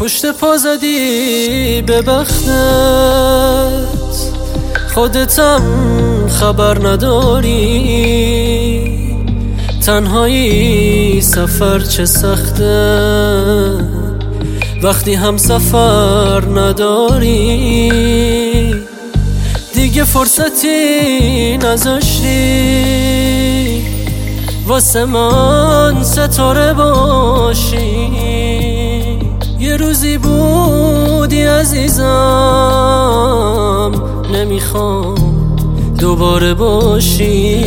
پشت پا زدی به بختت، خودتم خبر نداری. تنهایی سفر چه سخته وقتی هم سفر نداری. دیگه فرصتی نذاشتی واسه من ستاره باشی. یه روزی بودی عزیزم، نمیخوام دوباره باشی.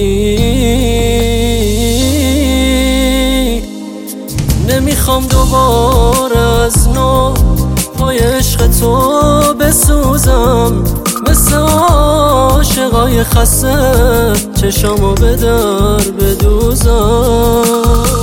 نمیخوام دوباره از نو پای عشق تو بسوزم، مثل عاشقای خسته چشامو به در بدوزم.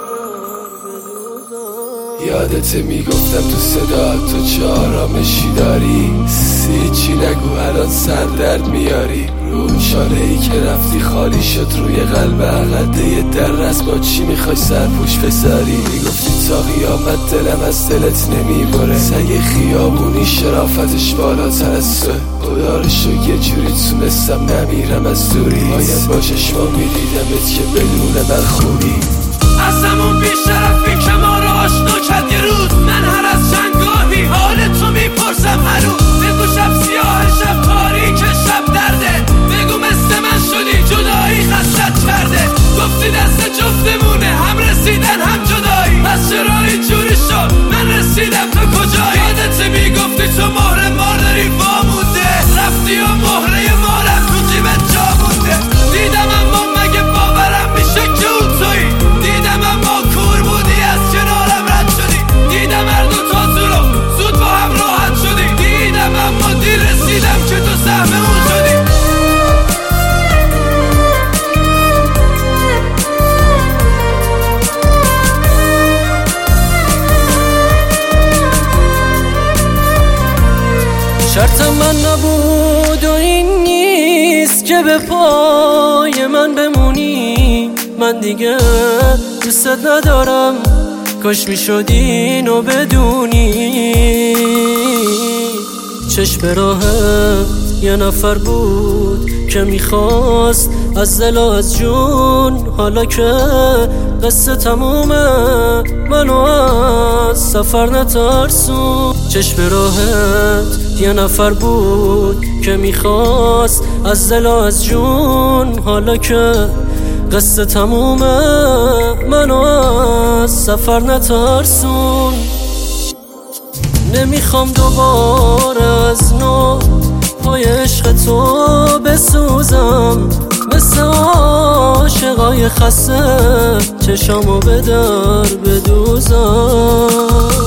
یادت میگفتم تو صدا تو چه آرامشی داری، چی نگو الان سر درد میاری. رو شاره ای که رفتی خالی شد روی قلب عقده در رست، با چی میخوای سرپوش بذاری؟ میگفتی تا قیامت دلم از دلت نمیبره، سگ خیابونی شرافتش بالاتر از تو. خدا رو شو یه جوری تونستم نمیرم از دوری، باید با چشما میدیدمت که بدون من خوبی. از همون بیشرفی که ما رو آشنا کرد یه روز، من هر از چندگاهی حال تو میپرسم هر روز. بگو شب سیاه شب تاریک شب درده، بگو مثل من شدی جدایی خستت کرده. گفتی دست جفتمونه هم رسیدن هم جدایی، پس چرا اینجوری شد من رسیدم تو کجایی؟ یادت میگفتی تو مهر ما داری وامونده، رفتی و مهره مارم تو جیبت جا مونده. دیدم اما مگه باورم میشه که اون تویی، دیدم اما کور بودی از کنارم رد شدی. دیدم هر دو تا زود با هم راحت شدی، دیدم اما دیر رسیدم که تو سهم اون شدی. شرطم من نبود و این نیست که به پای من بمونی. من دیگه دوستت ندارم، کاش میشد اینو بدونی. چشم راهت یه نفر بود که میخواست از دل و از جون، حالا که قصه تمومه منو از سفر نترسون. چشم راهت یه نفر بود که میخواست از دل و از جون، حالا که قصه تمومه منو از سفر نترسون. نمیخوام دوباره از نو پای عشق تو بسوزم، مثل عاشقای خسته چشامو به در بدوزم.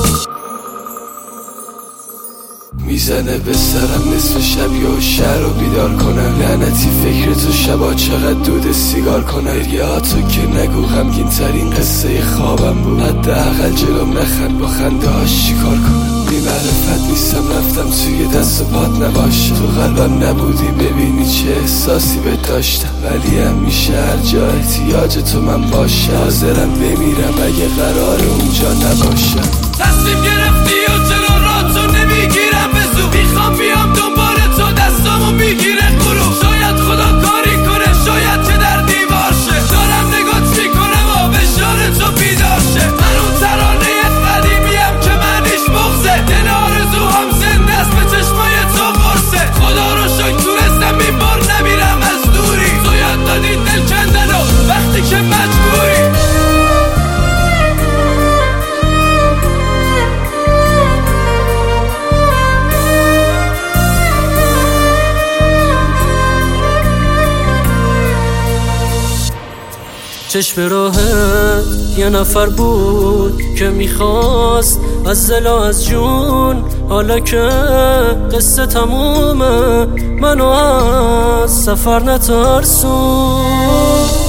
میزنه به سرم نصف شب یا شهر رو بیدار کنم، لعنتی فکر تو شبا چقدر دود سیگار کنم. یه تو که نگو غمگین ترین قصه خوابم بود، حداقل جلوم نخند با خنده هاش چیکار کنم. بی معرفت نیستم رفتم توی دست و پات نباشه، تو قلبم نبودی ببینی چه احساسی به داشتم. ولی همیشه هر جا احتیاج تو من باشم، حاضرم بمیرم اگه قرار اونجا نباشم. تصمیم گرفتی و چرا راه تو نمیگیرم به زور، میخوام بیام دنبال تو دستامو میگیره غرور. شاید خدا کاری کنه، شاید که در دیوار شه، دارم نگات میکنم و فشار تو بیدار شه. من اون ترانه قدیمیم که معنیش بغضه، دل آرزوهام زنده است به چشمای تو قرصه. خدا رو شکر تونستم این بار نمیرم از دوری، تو یاد دادی دل کندن و وقتی که مجبوری. چشم راهت یه نفر بود که میخواست از دل و از جون، حالا که قصه تمومه منو از سفر نترسون.